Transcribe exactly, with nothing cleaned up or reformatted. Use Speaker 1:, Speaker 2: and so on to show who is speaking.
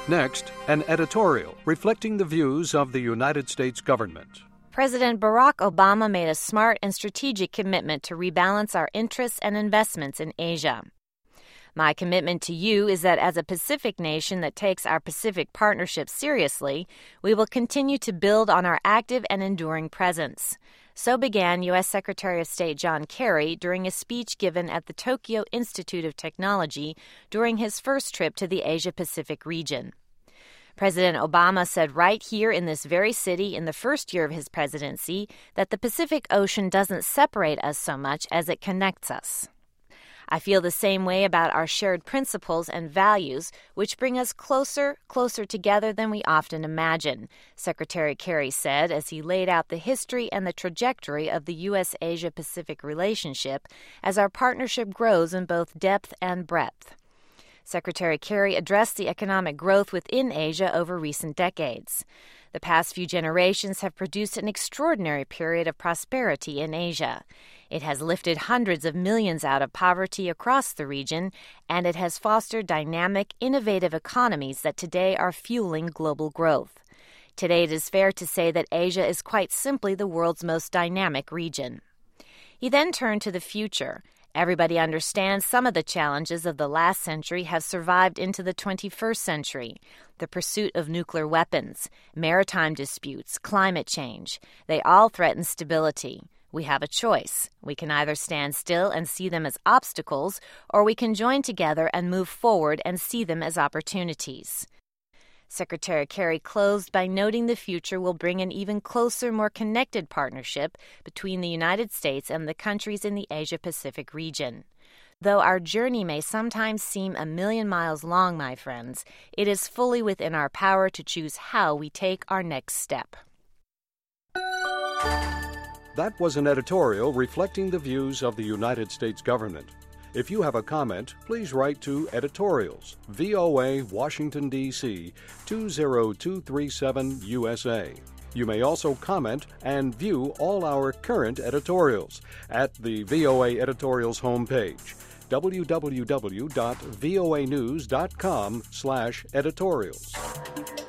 Speaker 1: Next, an editorial reflecting the views of the United States government.
Speaker 2: President Barack Obama made a smart and strategic commitment to rebalance our interests and investments in Asia. My commitment to you is that as a Pacific nation that takes our Pacific partnership seriously, we will continue to build on our active and enduring presence. So began U S Secretary of State John Kerry during a speech given at the Tokyo Institute of Technology during his first trip to the Asia-Pacific region. President Obama said right here in this very city in the first year of his presidency that the Pacific Ocean doesn't separate us so much as it connects us. I feel the same way about our shared principles and values, which bring us closer, closer together than we often imagine, Secretary Kerry said as he laid out the history and the trajectory of the U S Asia-Pacific relationship as our partnership grows in both depth and breadth. Secretary Kerry addressed the economic growth within Asia over recent decades. The past few generations have produced an extraordinary period of prosperity in Asia. It has lifted hundreds of millions out of poverty across the region, and it has fostered dynamic, innovative economies that today are fueling global growth. Today, it is fair to say that Asia is quite simply the world's most dynamic region. He then turned to the future. Everybody understands some of the challenges of the last century have survived into the twenty-first century. The pursuit of nuclear weapons, maritime disputes, climate change, they all threaten stability. We have a choice. We can either stand still and see them as obstacles, or we can join together and move forward and see them as opportunities. Secretary Kerry closed by noting the future will bring an even closer, more connected partnership between the United States and the countries in the Asia-Pacific region. Though our journey may sometimes seem a million miles long, my friends, it is fully within our power to choose how we take our next step.
Speaker 1: That was an editorial reflecting the views of the United States government. If you have a comment, please write to Editorials, V O A, Washington, D C two zero two three seven U S A. You may also comment and view all our current editorials at the V O A Editorials homepage, w w w dot voa news dot com slash editorials.